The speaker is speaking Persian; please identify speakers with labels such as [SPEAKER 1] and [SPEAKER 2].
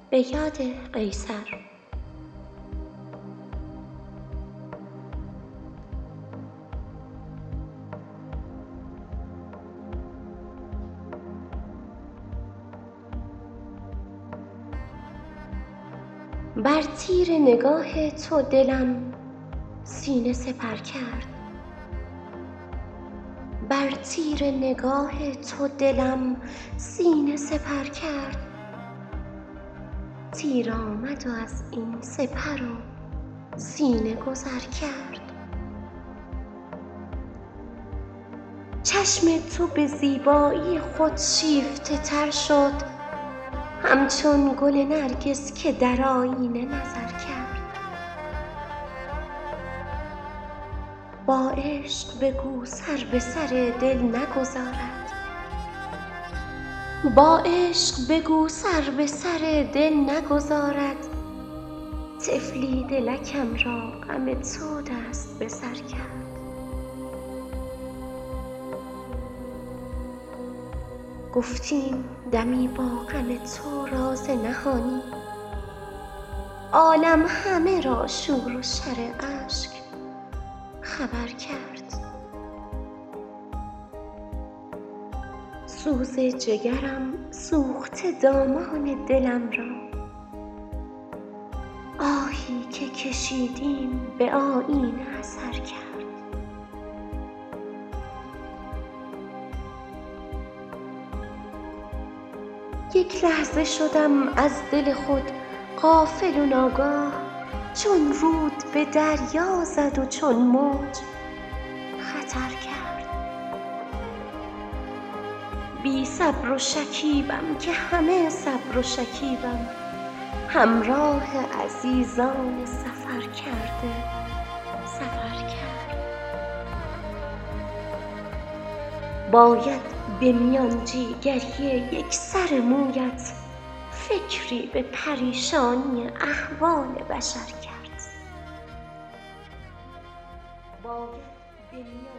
[SPEAKER 1] به یاد قیصر. بر تیر نگاه تو دلم سینه سپر کرد، بر تیر نگاه تو دلم سینه سپر کرد. تیر آمد و از این سپر و سینه گذر کرد. چشم تو به زیبایی خود شیفته تر شد، همچون گل نرگس که در آیینه نظر کرد. با عشق بگو سر به سر دل نگذارد، با عشق بگو سر به سر دل نگذارد. طفلی دلکم را غم تو دست به سر کرد. گفتیم دمی با غم تو راز نهانی، عالم همه را شور و شر اشک خبر کرد. سوز جگرم سوخته دامان دلم را، آهی که کشیدیم به آیینه اثر کرد. یک لحظه شدم از دل خود غافل و ناگاه، چون رود به دریا زد و چون موج خطر کرد. بی صبر و شکیبم که همه صبر و شکیبم، همراه عزیزان سفر کرده سفر کرد. باید به میان جیگری یک سر مویت فکری به پریشانی احوال بشر کرد. باید به میان